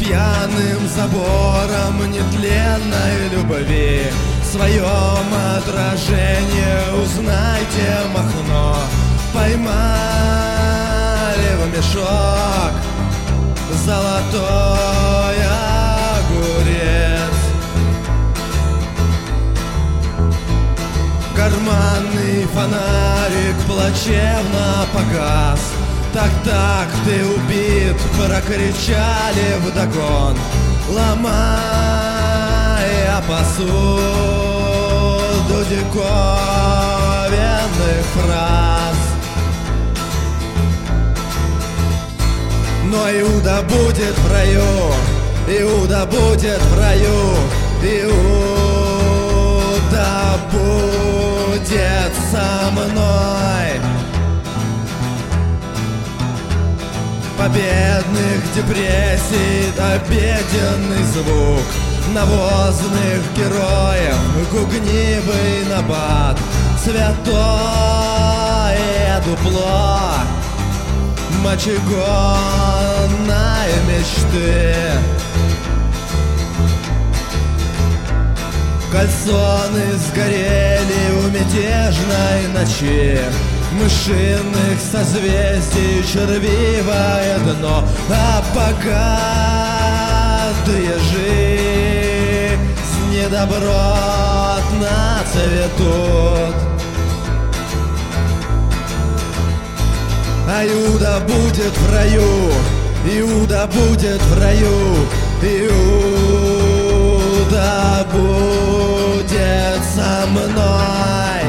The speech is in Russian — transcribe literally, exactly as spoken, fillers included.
пьяным забором нетленной любви. В своем отражении узнайте Махно. Поймали в мешок золотой огурец. Карманный фонарик плачевно погас. Так-так, ты убит, прокричали вдогон, ломая посуду диковинных фраз. Но Иуда будет в раю, Иуда будет в раю, Иуда будет со мной. Победных депрессий обеденный звук навозных героев, гугнивый набат, святое дупло мочегонной мечты. Кальсоны сгорели у мятежной ночи, мышиных созвездий червивое дно, а богатые жизни добротно цветут. А Иуда будет в раю, Иуда будет в раю, Иуда будет со мной.